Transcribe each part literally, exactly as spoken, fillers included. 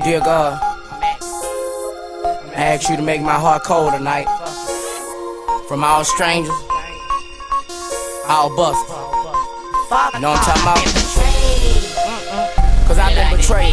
Dear God, I ask you to make my heart cold tonight. From all strangers, all busters. You know what I'm talking about? Cause I've been betrayed.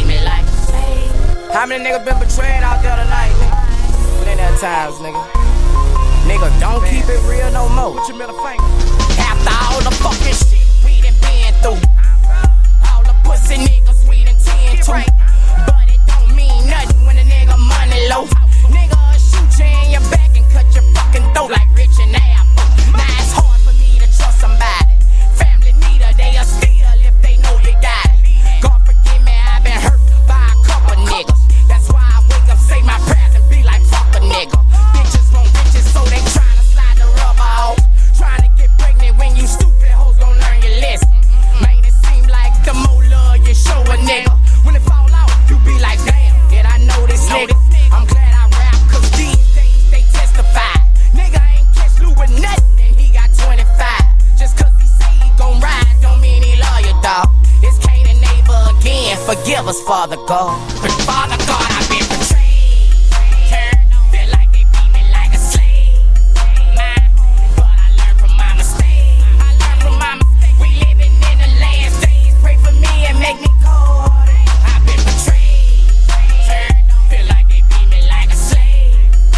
How many niggas been betrayed out there tonight, nigga? Plenty of times, nigga. Nigga, don't keep it real no more. Put your middle finger. After all the fucking shit we done been through, all the pussy niggas we done tend to. But it don't mean nothing when a nigga money low. Nigga will shoot you in your back and cut your fucking throat like Rich and Apple. Now it's hard for me to trust somebody. Family need her, they a steal if they know you got it. God forgive me, I've been hurt by a couple niggas. That's why I wake up, say my prayers and be like, fuck a nigga. Bitches want riches, so they tryna slide the rubber off. Tryna get pregnant when you stupid hoes gon' learn your lesson. Man, it seem like the more love you show a nigga, when it fall out, you be like, damn, did I know this nigga? I'm glad I rap, cause these days they testify. Nigga ain't catch Lou with nothing and he got twenty-five. Just cause he say he gon' ride, don't mean he love you, dawg. It's Cain and Abel again, forgive us, Father God. But Father God, I've been betrayed. Feel like they beat me like a slave. But I learned from my mistake. I learned from my mistake. We living in the last days. Pray for me and make me cold. I've been betrayed. Feel like they beat me like a slave.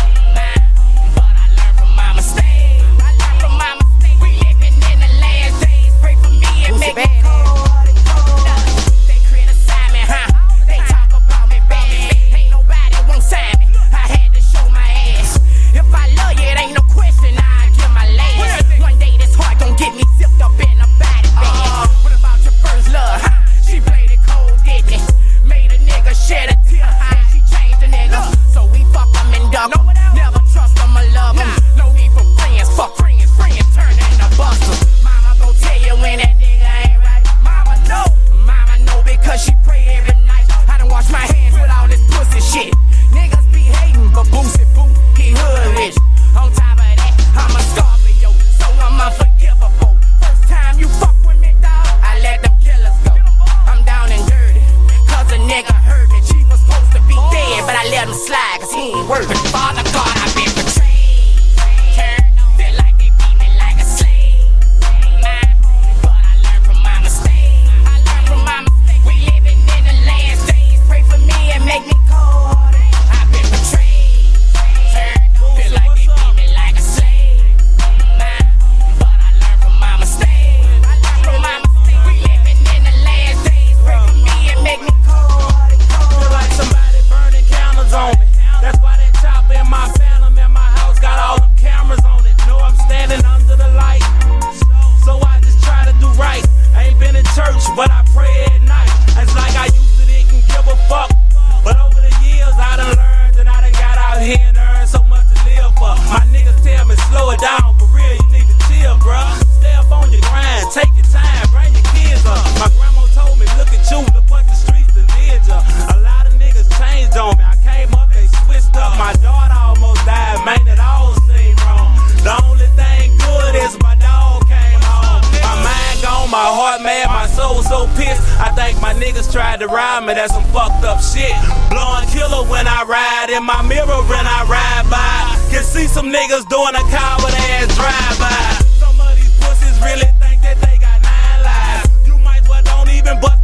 But I learned from my mistake. I learned from my mistake. We living in the last days. Pray for me and make me cold. They criticize me, huh? They talk about me bad. Ain't nobody won't sign me. I had to show my ass. If I love you, it ain't no question. I give my last. One day this heart gon' get me zipped up in a body bag. What about your first love, huh? She played it cold, didn't it? Made a nigga shed a tear, and she changed a nigga. So we fuck them and dump them. Never trust them or love them. No need for friends, fuck friends. Friends turn into busters. Mama gon' tell you when that nigga ain't right. Mama know, mama know because she pray every night. I done wash my hands with all this pussy shit. Niggas be hating, but Boosie Boo, he hood rich. On top of that, I'm a Scorpio, so I'm unforgivable. First time you fuck with me, dawg, I let them killers go. I'm down and dirty, cause a nigga hurt me. She was supposed to be dead, but I let him slide, cause he ain't worth it. Father God, I've been betrayed. Feel like they beat me like a slave. But I learned from my mistake. I learned from my mistake. We living in the last days. Pray for me and make me cold. I've been betrayed. Feel like they beat me like a slave. But I learned from my mistake. I learned from my mistake. We living in the last days. Pray for me and make me cold. Feel like somebody burning candles on me. That's why that chopper in my phantom in my house got all them cameras on it. Know I'm standing under the light, so I just try to do right. I ain't been in church, but I pray at night. It's like I used to didn't give a fuck, but over the years I done learned and I done got out here and earned so much to live for. My niggas tell me slow it down, for real you need to chill, bruh. Stay up on your grind, take your time, bring your kids up. My grandma told me, look at you, look what the streets done did ya. A lot of niggas changed on me. I came up, they switched up. My daughter almost died, man, it all seemed wrong. The only thing good is my dog came home. My mind gone, my heart mad, my soul so pissed. I think my niggas tried to ride me, that's some fucked up shit. Blowing killer when I ride, in my mirror when I ride by. Can see some niggas doing a coward ass drive-by. Some of these pussies really think that they got nine lives. You might well don't even but